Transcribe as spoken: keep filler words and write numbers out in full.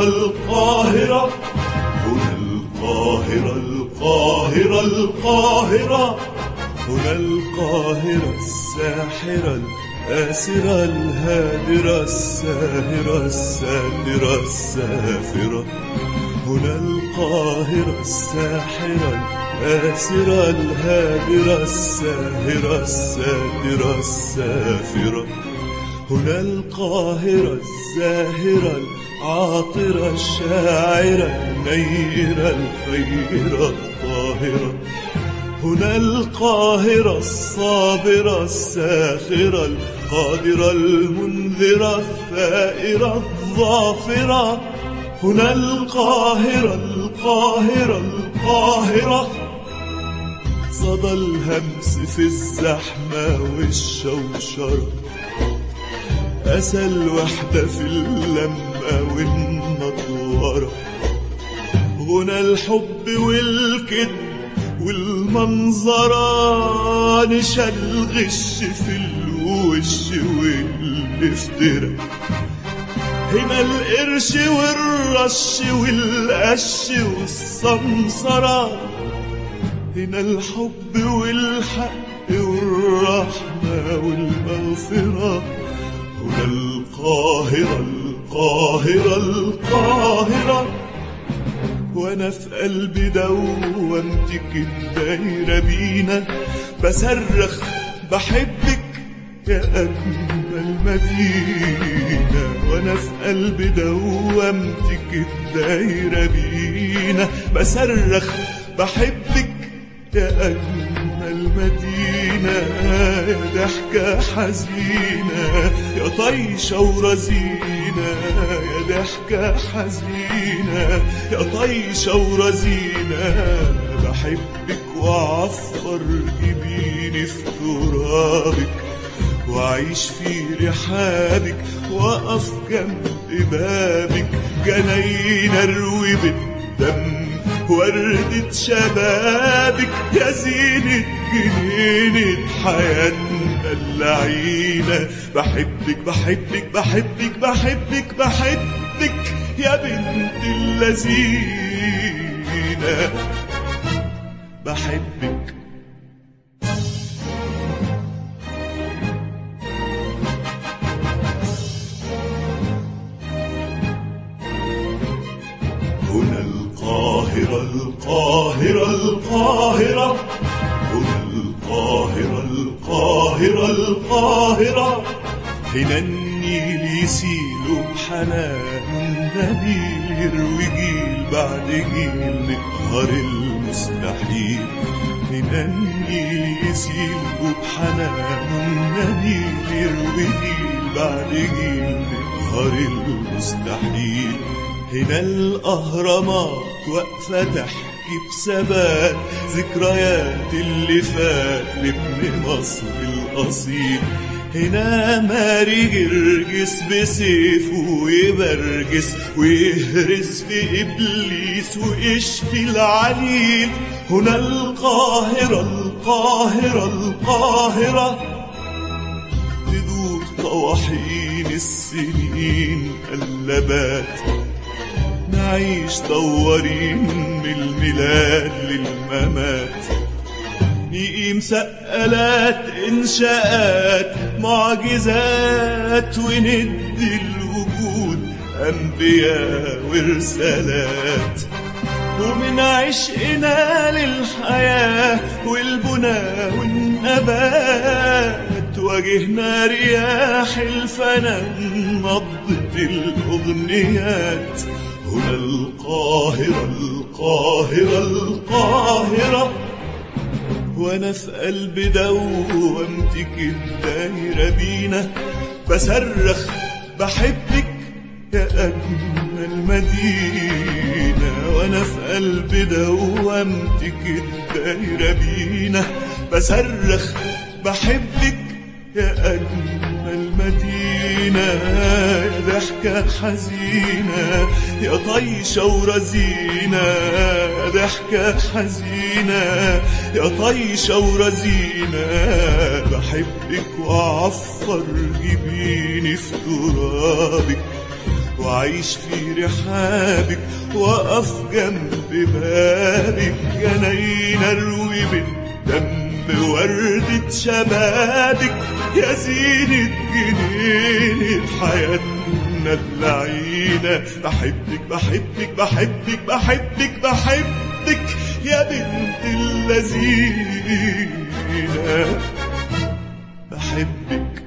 القاهرة هنا القاهرة القاهرة القاهرة هنا القاهرة الساحرة الآسرة الهادرة الساهرة الساترة السافرة هنا القاهرة الساحرة الآسرة الهادرة الساهرة الساترة السافرة هنا القاهرة الزاهرة العاطرة الشاعرة النيرة الخيرة الطاهرة هنا القاهرة الصابرة الساخرة القادرة المنذرة الثائرة الظافرة هنا القاهرة القاهرة القاهرة صدى الهمس في الزحمة والشوشرة أسى الوحدة في اللمة والنطورة غنى الحب والكذب والمنظرة نشا الغش في الوش والافتراء هنا القرش والرش والقش والسمسرة هنا الحب والحق والرحمة والمغفرة هنا القاهرة القاهرة القاهرة وانا في قلبي دوامتك الدايرة بينا بصرخ بحبك يا أجمل مدينة وانا في قلبي دوامتك الدايرة بينا بصرخ بحبك يا أجمل مدينة يا ضحكة حزينة يا طيشة ورزينة يا ضحكة حزينة يا طيشة ورزينة بحبك وأعفر جبيني في ترابك وأعيش في رحابك وأقف جنب بابك جناين أروي بالدم وردة شبابك يا زينة جنينة حياتنا اللعينة بحبك بحبك بحبك بحبك بحبك يا بنت اللذينة بحبك هنا القاهرة القاهرة القاهرة هنا القاهرة القاهرة القاهرة هنا النيل يسيل بحنان النبيل يروي جيل بعد جيل نقهر المستحيل هنا النيل يسيل بحنان النبيل يروي جيل بعد جيل نقهر المستحيل هنا الأهرامات واقفة تحكي بثبات ذكريات اللي فات لابن مصر الأصيل هنا ماري جرجس بسيفه يبرجس ويهرس في إبليس ويشفي العليل هنا القاهرة القاهرة القاهرة تدور طواحين السنين قلبات نعيش دورين من الميلاد للممات نقيم سقلات إنشاءات معجزات وندي الوجود أنبياء ورسالات ومن عشقنا للحياة والبناء والنبات واجهنا رياح الفنان نبضة الأغنيات هنا القاهرة القاهرة القاهرة وانا في قلب دوامتك الدايرة بينا بصرخ بحبك يا أجمل مدينة وانا في قلب دوامتك الدايرة بينا بصرخ بحبك يا أجمل مدينة يا ضحكة حزينة يا طيشة ورزينة يا ضحكة حزينة يا طيشة ورزينة بحبك وأعفر جبيني في ترابك وعيش في رحابك وقف جنب بابك، جناين اروي بالدم وردة شبابك، يا زينة جنينة حياتنا اللعينة. بحبك بحبك بحبك بحبك بحبك يا بنت اللذينة، بحبك.